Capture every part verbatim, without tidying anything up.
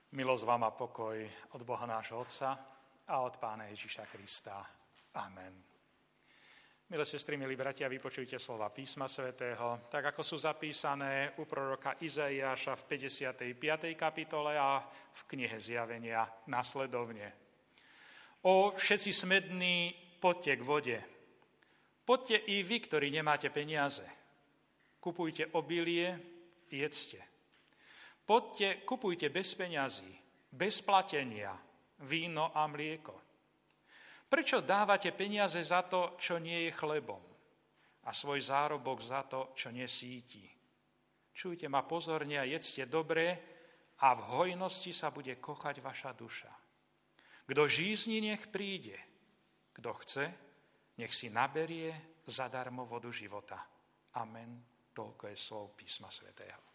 Milosť vám a pokoj od Boha nášho Otca a od Pána Ježiša Krista. Amen. Milé sestry, milí bratia, vypočujte slova písma svätého, tak ako sú zapísané u proroka Izaiáša v päťdesiatej piatej kapitole a v knihe Zjavenia nasledovne. O všetci smední, poďte k vode. Poďte i vy, ktorí nemáte peniaze. Kupujte obilie, jedzte. Poďte, kupujte bez peňazí, bez platenia, víno a mlieko. Prečo dávate peniaze za to, čo nie je chlebom, a svoj zárobok za to, čo nesíti? Čujte ma pozorne a jedzte dobre, a v hojnosti sa bude kochať vaša duša. Kto žízni, nech príde. Kto chce, nech si naberie zadarmo vodu života. Amen. Toľko je slov písma svätého.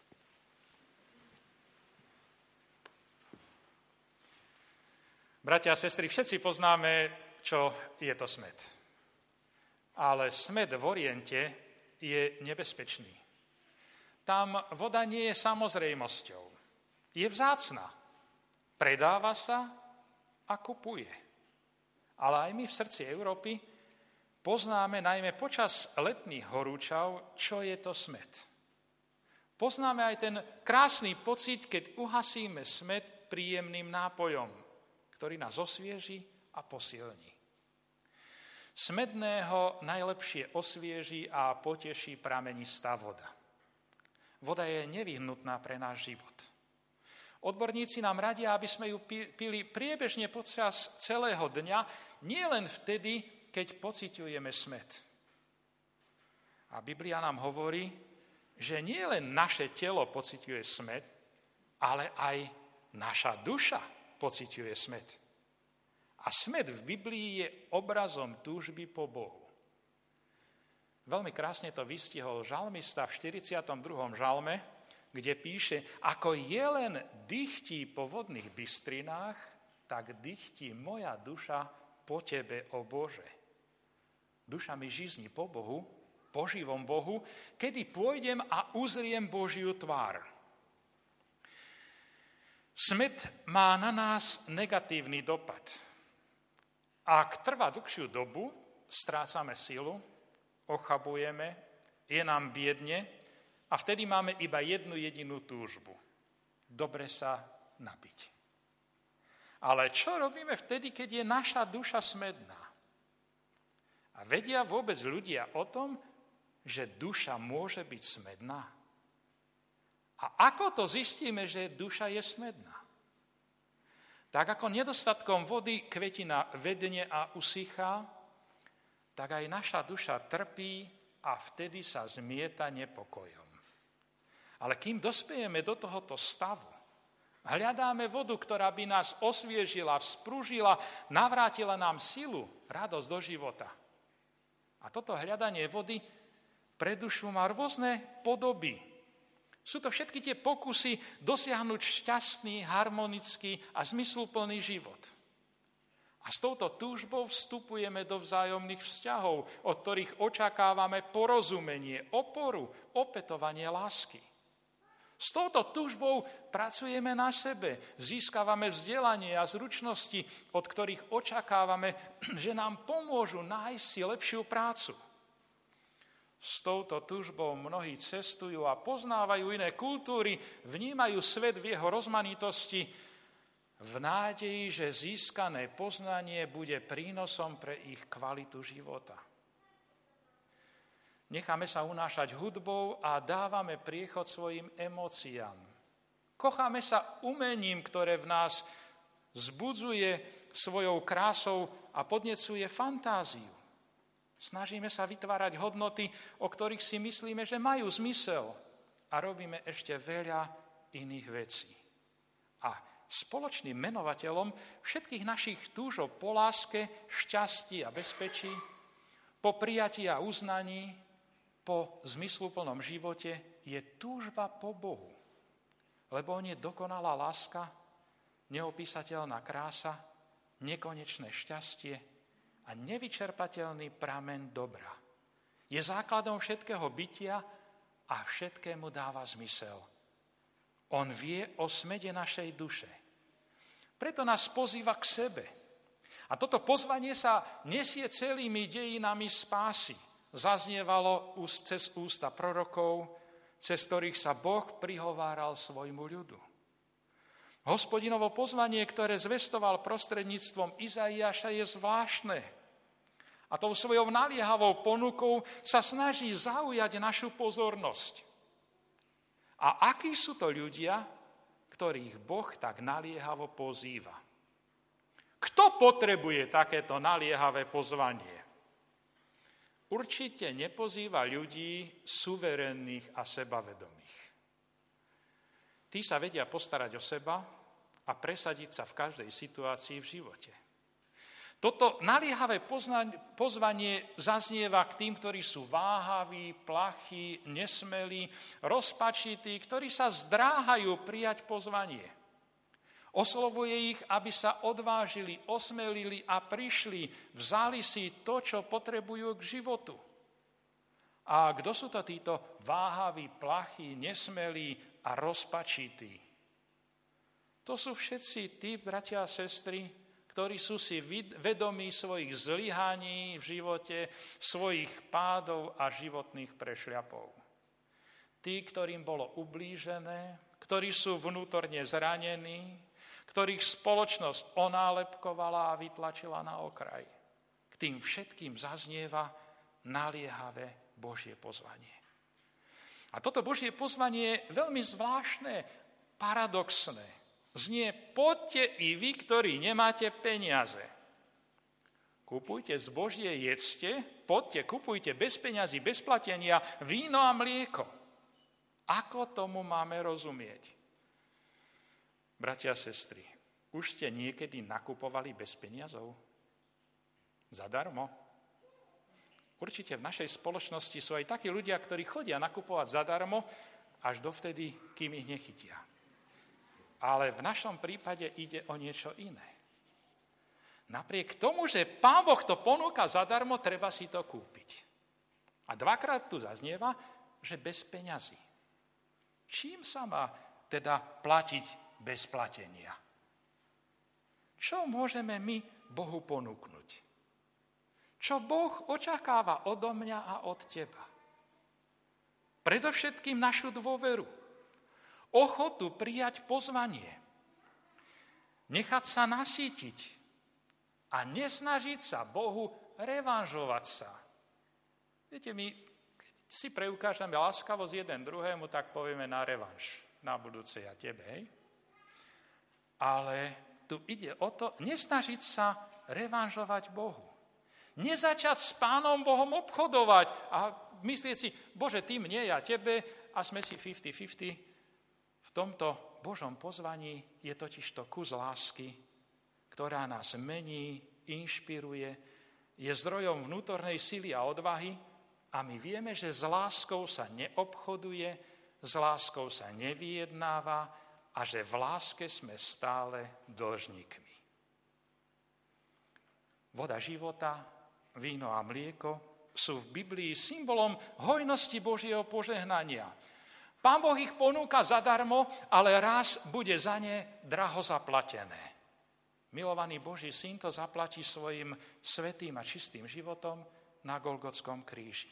Bratia a sestry, všetci poznáme, čo je to smäd. Ale smäd v Oriente je nebezpečný. Tam voda nie je samozrejmosťou. Je vzácna. Predáva sa a kupuje. Ale aj my v srdci Európy poznáme najmä počas letných horúčav, čo je to smäd. Poznáme aj ten krásny pocit, keď uhasíme smäd príjemným nápojom, ktorý nás osvieži a posilní. Smedného najlepšie osvieží a poteší pramenistá voda. Voda je nevyhnutná pre náš život. Odborníci nám radia, aby sme ju pili priebežne počas celého dňa, nielen vtedy, keď pociťujeme smäd. A Biblia nám hovorí, že nie len naše telo pociťuje smäd, ale aj naša duša pociťuje smäd. A smäd v Biblii je obrazom túžby po Bohu. Veľmi krásne to vystihol žalmista v štyridsiatom druhom žalme, kde píše: ako jelen dychtí po vodných bystrinách, tak dychtí moja duša po tebe, o Bože. Duša mi žízni po Bohu, po živom Bohu, kedy pôjdem a uzriem Božiu tvár. Smäd má na nás negatívny dopad. Ak trvá dlhšiu dobu, strácame silu, ochabujeme, je nám biedne a vtedy máme iba jednu jedinú túžbu. Dobre sa napiť. Ale čo robíme vtedy, keď je naša duša smedná? A vedia vôbec ľudia o tom, že duša môže byť smedná? A ako to zistíme, že duša je smedná? Tak ako nedostatkom vody kvetina vedne a usychá, tak aj naša duša trpí a vtedy sa zmieta nepokojom. Ale kým dospejeme do tohoto stavu, hľadáme vodu, ktorá by nás osviežila, vzprúžila, navrátila nám silu, radosť do života. A toto hľadanie vody pre dušu má rôzne podoby. Sú to všetky tie pokusy dosiahnuť šťastný, harmonický a zmysluplný život. A s touto túžbou vstupujeme do vzájomných vzťahov, od ktorých očakávame porozumenie, oporu, opätovanie lásky. S touto túžbou pracujeme na sebe, získavame vzdelanie a zručnosti, od ktorých očakávame, že nám pomôžu nájsť si lepšiu prácu. S touto túžbou mnohí cestujú a poznávajú iné kultúry, vnímajú svet v jeho rozmanitosti v nádeji, že získané poznanie bude prínosom pre ich kvalitu života. Necháme sa unášať hudbou a dávame priechod svojim emóciám. Kocháme sa umením, ktoré v nás vzbudzuje svojou krásou a podnecuje fantáziu. Snažíme sa vytvárať hodnoty, o ktorých si myslíme, že majú zmysel, a robíme ešte veľa iných vecí. A spoločným menovateľom všetkých našich túžob po láske, šťastí a bezpečí, po prijatí a uznaní, po zmysluplnom živote je túžba po Bohu. Lebo on je dokonalá láska, neopísateľná krása, nekonečné šťastie a nevyčerpateľný prameň dobra. Je základom všetkého bytia a všetkému dáva zmysel. On vie o smede našej duše. Preto nás pozýva k sebe. A toto pozvanie sa nesie celými dejinami spásy. Zaznievalo cez ústa prorokov, cez ktorých sa Boh prihováral svojmu ľudu. Hospodinovo pozvanie, ktoré zvestoval prostredníctvom Izaiáša, je zvláštne. A tou svojou naliehavou ponukou sa snaží zaujať našu pozornosť. A akí sú to ľudia, ktorých Boh tak naliehavo pozýva? Kto potrebuje takéto naliehavé pozvanie? Určite nepozýva ľudí suverénnych a sebavedomých. Tí sa vedia postarať o seba a presadiť sa v každej situácii v živote. Toto naliehavé pozvanie zaznieva k tým, ktorí sú váhaví, plachí, nesmelí, rozpačití, ktorí sa zdráhajú prijať pozvanie. Oslovuje ich, aby sa odvážili, osmelili a prišli, vzali si to, čo potrebujú k životu. A kto sú to títo váhaví, plachí, nesmelí a rozpačití? To sú všetci tí, bratia a sestry, ktorí sú si vedomí svojich zlyhaní v živote, svojich pádov a životných prešľapov. Tí, ktorým bolo ublížené, ktorí sú vnútorne zranení, ktorých spoločnosť onálepkovala a vytlačila na okraj. K tým všetkým zaznieva naliehavé Božie pozvanie. A toto Božie pozvanie je veľmi zvláštne, paradoxné. Znie: poďte i vy, ktorí nemáte peniaze. Kupujte zbožie, jedzte, poďte, kupujte bez peňazí, bez platenia víno a mlieko. Ako tomu máme rozumieť? Bratia a sestry, už ste niekedy nakupovali bez peniazov? Zadarmo? Určite v našej spoločnosti sú aj takí ľudia, ktorí chodia nakupovať zadarmo, až dovtedy, kým ich nechytia. Ale v našom prípade ide o niečo iné. Napriek tomu, že Pán Boh to ponúka zadarmo, treba si to kúpiť. A dvakrát tu zaznieva, že bez peňazí. Čím sa má teda platiť bez platenia? Čo môžeme my Bohu ponúknuť? Čo Boh očakáva odo mňa a od teba? Predovšetkým našu dôveru. Ochotu prijať pozvanie. Nechať sa nasýtiť. A nesnažiť sa Bohu revanžovať sa. Viete, my, keď si preukážeme láskavosť jeden druhému, tak povieme na revanš. Na budúce ja tebe, hej? Ale tu ide o to, nesnažiť sa revanžovať Bohu. Nezačať s Pánom Bohom obchodovať a myslieť si: Bože, ty mne, ja tebe, a sme si päťdesiat päťdesiat. V tomto Božom pozvaní je totiž to kus lásky, ktorá nás mení, inšpiruje, je zdrojom vnútornej sily a odvahy a my vieme, že s láskou sa neobchoduje, s láskou sa nevyjednáva a že v láske sme stále dlžníkmi. Voda života, víno a mlieko sú v Biblii symbolom hojnosti Božieho požehnania. Pán Boh ich ponúka zadarmo, ale raz bude za ne draho zaplatené. Milovaný Boží syn to zaplatí svojim svätým a čistým životom na Golgotskom kríži.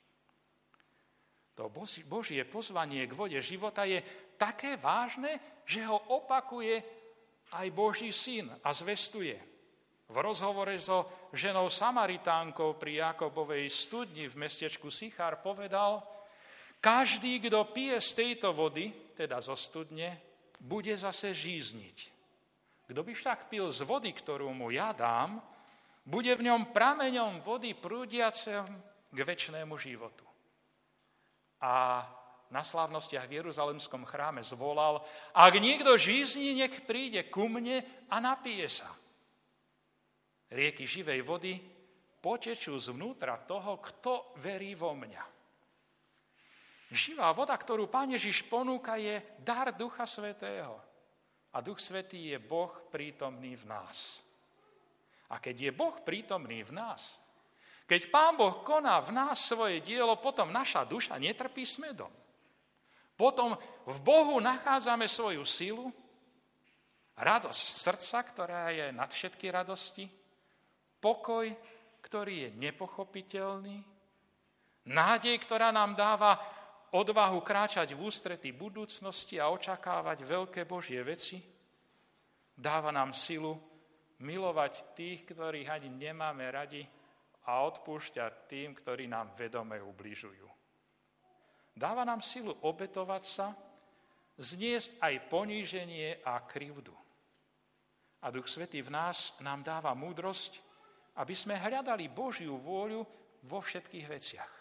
To Božie pozvanie k vode života je také vážne, že ho opakuje aj Boží syn a zvestuje. V rozhovore so ženou Samaritánkou pri Jakobovej studni v mestečku Sichar povedal: každý, kto pije z tejto vody, teda zo studne, bude zase žízniť. Kto by však pil z vody, ktorú mu ja dám, bude v ňom prameňom vody prúdiacem k večnému životu. A na slávnostiach v Jeruzalemskom chráme zvolal: ak niekto žízni, nech príde ku mne a napije sa. Rieky živej vody potečú zvnútra toho, kto verí vo mňa. Živá voda, ktorú Pán Ježiš ponúka, je dar Ducha Svätého. A Duch Svätý je Boh prítomný v nás. A keď je Boh prítomný v nás, keď Pán Boh koná v nás svoje dielo, potom naša duša netrpí smedom. Potom v Bohu nachádzame svoju silu Radosť srdca, ktorá je nad všetky radosti, pokoj, ktorý je nepochopiteľný, nádej, ktorá nám dáva odvahu kráčať v ústrety budúcnosti a očakávať veľké Božie veci, dáva nám silu milovať tých, ktorých ani nemáme radi a odpúšťať tým, ktorí nám vedome ubližujú. Dáva nám silu obetovať sa, zniesť aj poníženie a krivdu. A Duch Svätý v nás nám dáva múdrosť, aby sme hľadali Božiu vôľu vo všetkých veciach.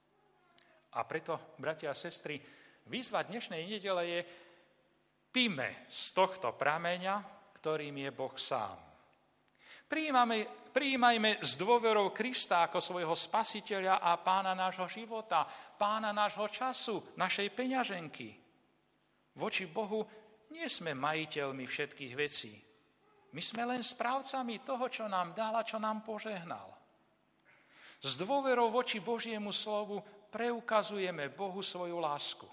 A preto, bratia a sestry, výzva dnešnej nedele je: píme z tohto prameňa, ktorým je Boh sám. Prijímame, prijímajme s dôverou Krista ako svojho spasiteľa a pána nášho života, pána nášho času, našej peňaženky. Voči Bohu nie sme majiteľmi všetkých vecí. My sme len správcami toho, čo nám dal a čo nám požehnal. S dôverou voči Božiemu slovu preukazujeme Bohu svoju lásku.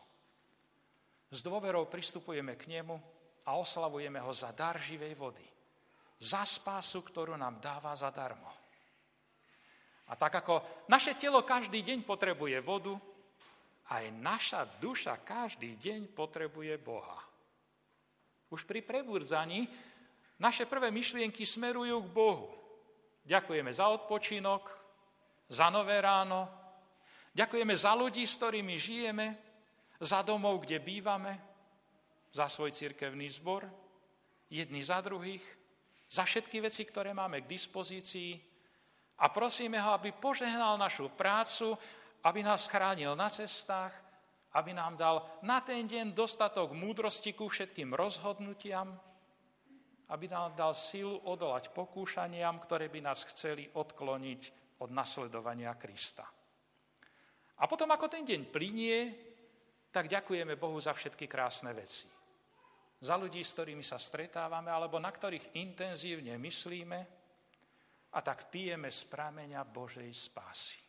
S dôverou pristupujeme k nemu a oslavujeme ho za dar živej vody. Za spásu, ktorú nám dáva zadarmo. A tak ako naše telo každý deň potrebuje vodu, aj naša duša každý deň potrebuje Boha. Už pri prebudzaní naše prvé myšlienky smerujú k Bohu. Ďakujeme za odpočinok, za nové ráno, ďakujeme za ľudí, s ktorými žijeme, za domov, kde bývame, za svoj cirkevný zbor, jedni za druhých, za všetky veci, ktoré máme k dispozícii a prosíme ho, aby požehnal našu prácu, aby nás chránil na cestách, aby nám dal na ten deň dostatok múdrosti ku všetkým rozhodnutiam, aby nám dal silu odolať pokúšaniam, ktoré by nás chceli odkloniť od nasledovania Krista. A potom, ako ten deň plynie, tak ďakujeme Bohu za všetky krásne veci. Za ľudí, s ktorými sa stretávame, alebo na ktorých intenzívne myslíme, a tak pijeme z prameňa Božej spásy.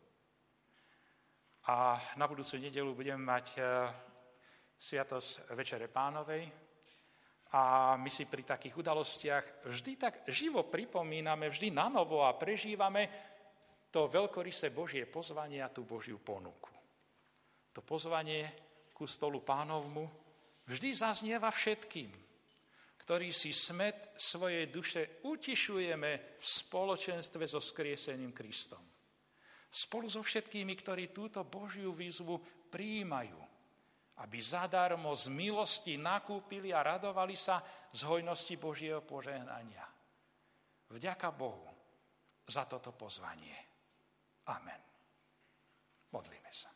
A na budúcu nedeľu budeme mať sviatosť Večere Pánovej a my si pri takých udalostiach vždy tak živo pripomíname, vždy nanovo a prežívame to veľkorysé Božie pozvanie a tú Božiu ponuku. To pozvanie ku stolu Pánovmu vždy zaznieva všetkým, ktorí si smäd svojej duše utišujeme v spoločenstve so skrieseným Kristom. Spolu so všetkými, ktorí túto Božiu výzvu prijímajú, aby zadarmo z milosti nakúpili a radovali sa z hojnosti Božieho požehnania. Vďaka Bohu za toto pozvanie. Amen. Modlíme sa.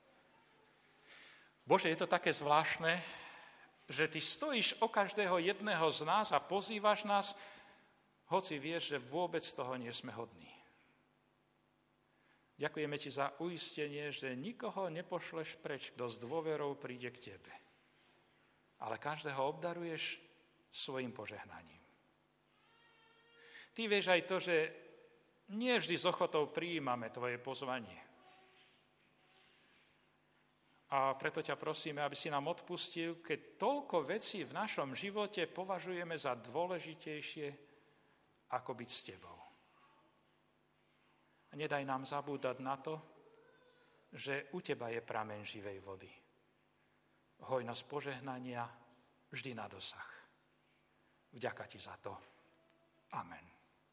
Bože, je to také zvláštne, že Ty stojíš o každého jedného z nás a pozývaš nás, hoci vieš, že vôbec toho nie sme hodní. Ďakujeme Ti za uistenie, že nikoho nepošleš preč, kto s dôverou príde k Tebe. Ale každého obdaruješ svojim požehnaním. Ty vieš aj to, že nie vždy s ochotou prijímame Tvoje pozvanie. A preto ťa prosíme, aby si nám odpustil, keď toľko vecí v našom živote považujeme za dôležitejšie, ako byť s Tebou. A nedaj nám zabúdať na to, že u Teba je prameň živej vody. Hojnosť požehnania vždy na dosah. Vďaka Ti za to.